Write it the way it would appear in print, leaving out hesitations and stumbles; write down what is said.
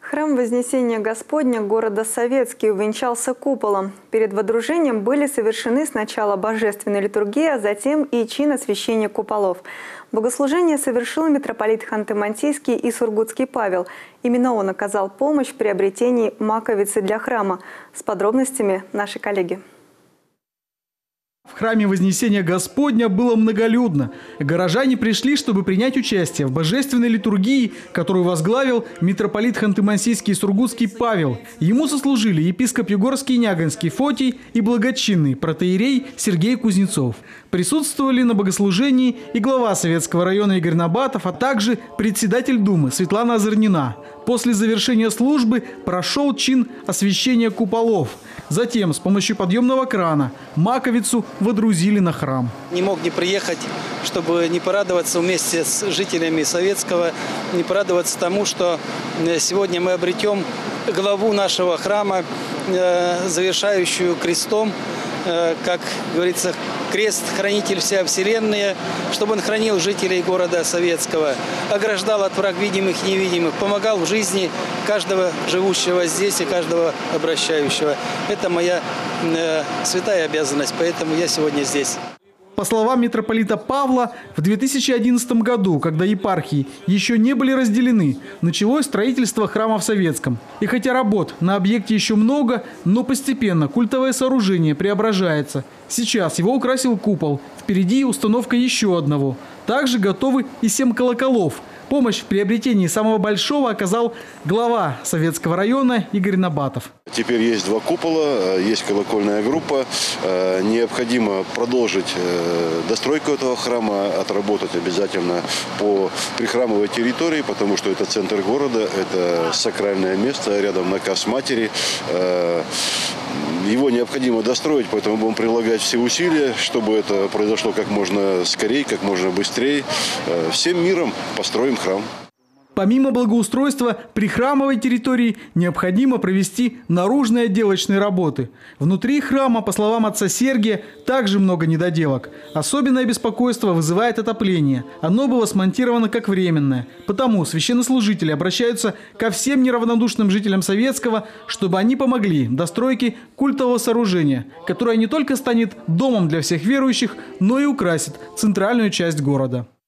Храм Вознесения Господня города Советский увенчался куполом. Перед водружением были совершены сначала божественная литургия, а затем и чин освящения куполов. Богослужение совершил митрополит Ханты-Мансийский и Сургутский Павел. Именно он оказал помощь в приобретении маковицы для храма. С подробностями наши коллеги. В храме Вознесения Господня было многолюдно. Горожане пришли, чтобы принять участие в божественной литургии, которую возглавил митрополит Ханты-Мансийский и Сургутский Павел. Ему сослужили епископ Югорский и Нягонский Фотий и благочинный протоиерей Сергей Кузнецов. Присутствовали на богослужении и глава Советского района Игорь Набатов, а также председатель Думы Светлана Озорнина. После завершения службы прошел чин освящения куполов. Затем с помощью подъемного крана маковицу водрузили на храм. Не мог не приехать, чтобы не порадоваться вместе с жителями Советского, не порадоваться тому, что сегодня мы обретем главу нашего храма, завершающую крестом, как говорится, крест – хранитель вся вселенная, чтобы он хранил жителей города Советского, ограждал от враг видимых и невидимых, помогал в жизни каждого живущего здесь и каждого обращающего. Это моя святая обязанность, поэтому я сегодня здесь. По словам митрополита Павла, в 2011 году, когда епархии еще не были разделены, началось строительство храма в Советском. И хотя работ на объекте еще много, но постепенно культовое сооружение преображается. Сейчас его украсил купол, впереди установка еще одного. Также готовы и 7 колоколов. Помощь в приобретении самого большого оказал глава Советского района Игорь Набатов. Теперь есть 2 купола, есть колокольная группа. Необходимо продолжить достройку этого храма, отработать обязательно по прихрамовой территории, потому что это центр города, это сакральное место, рядом наказ матери. Его необходимо достроить, поэтому будем прилагать все усилия, чтобы это произошло как можно скорее, как можно быстрее. Всем миром построим храм. Помимо благоустройства прихрамовой территории необходимо провести наружные отделочные работы. Внутри храма, по словам отца Сергия, также много недоделок. Особенное беспокойство вызывает отопление. Оно было смонтировано как временное. Потому священнослужители обращаются ко всем неравнодушным жителям Советского, чтобы они помогли в достройке культового сооружения, которое не только станет домом для всех верующих, но и украсит центральную часть города.